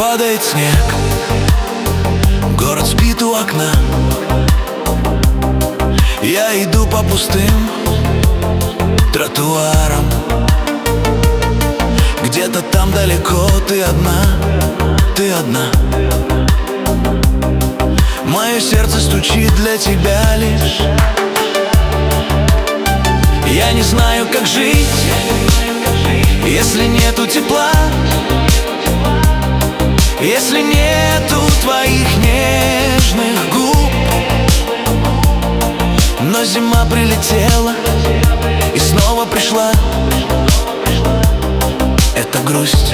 Падает снег, город спит у окна. Я иду по пустым тротуарам. Где-то там далеко ты одна, ты одна. Мое сердце стучит для тебя лишь. Я не знаю, как жить, если нету тепла, если нету твоих нежных губ. Но зима прилетела и снова пришла. Это грусть.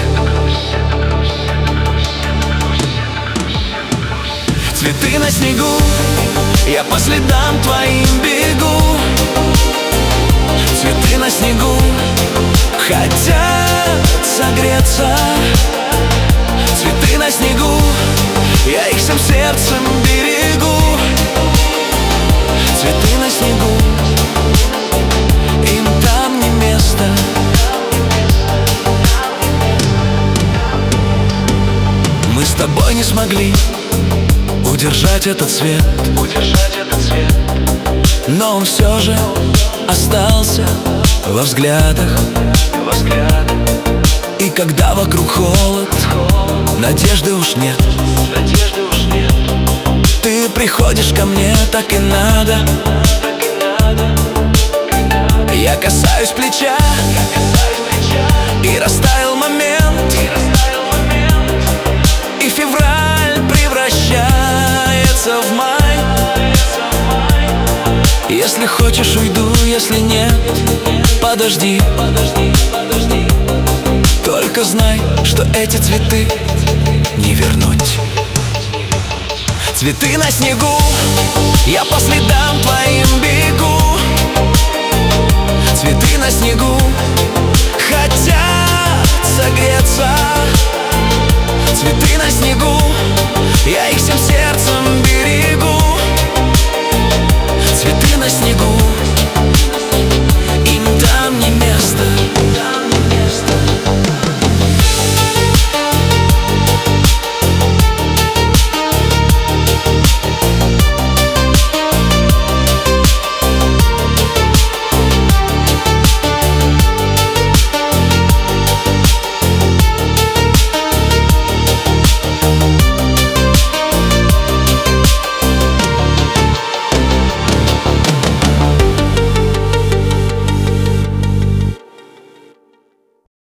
Цветы на снегу, я по следам твоим бегу. Цветы на снегу хотят согреться. Цветы на снегу, я их всем сердцем берегу. Цветы на снегу, им там не место. Мы с тобой не смогли удержать этот свет, но он все же остался во взглядах. И когда вокруг холод, надежды уж нет. Ты приходишь ко мне, так и надо. Я касаюсь плеча, и растаял момент, и февраль превращается в май. Если хочешь, уйду, если нет, подожди. Только знай, что эти цветы не вернуть. Цветы на снегу, я по следам твоим бегу.